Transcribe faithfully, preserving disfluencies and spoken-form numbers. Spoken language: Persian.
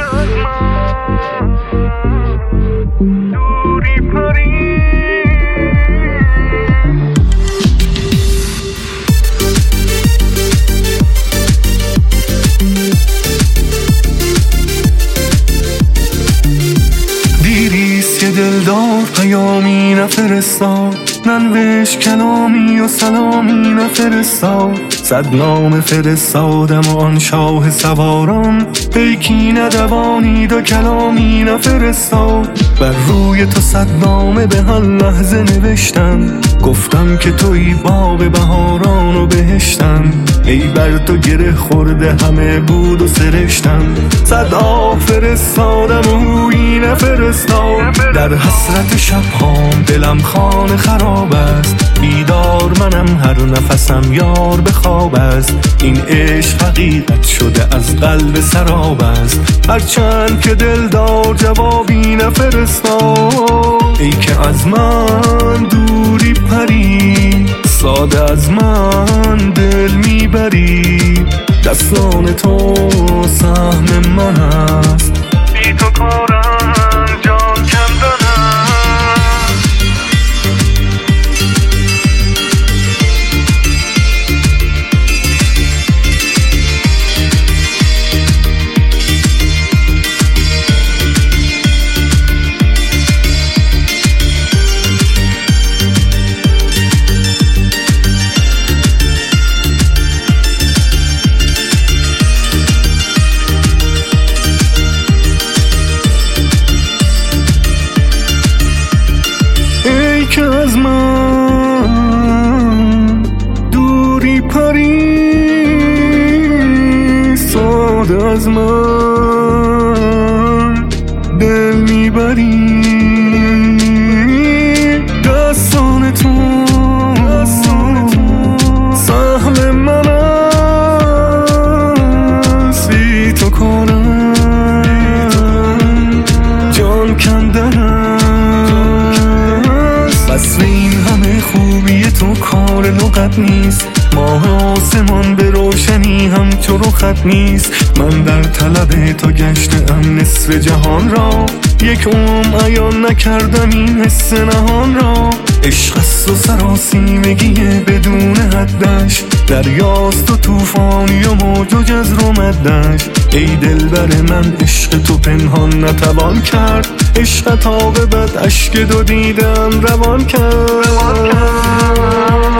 دوری پری دیریست که دلدار پیامی نفرستاد، ننوشت کلامی و سلامی نفرستاد. صد نامه فرستادم و آن شاه سواران، پیکی ندوانید و کلامی نفرستاد. بر روی تو صد نامه به هر لحظه نوشتم، گفتم که توی باغ بهاران و بهشتم. ای بر تو گره خورده همه بود و سرشتم، صد آه فرستادم و هویی نفرستاد. در حسرت شبهام دلم خانه خراب است، بیدار منم هر نفسم یار به خواب است. این عشق حقیقت شده از قلب سراب است، هرچند که دلدار جوابی نفرستاد. ای که از من دوری پری، ساده از من دل میبری. دستان تو سهم من است، بی تو کارم جان کندنم. که از من دوری پری، ساده از من دل میبری. دستان تو سهم من است، بی تو کنم جان کندنم. بس این همه خوبی تو کار لغت نیست، ماه آسمان به روشنی هم چو رخت نیست. من در طلب تو گشتم نصف جهان را، یک عمر عیان نکردم این حس نهان را. عشق است و سراسیمگی بدون حدش، دریاست و طوفانی و موج و جزر و مدش. ای دلبر من عشق تو پنهان نتوان کرد، عشقت عاقبت اشک دو دیدم روان کرد.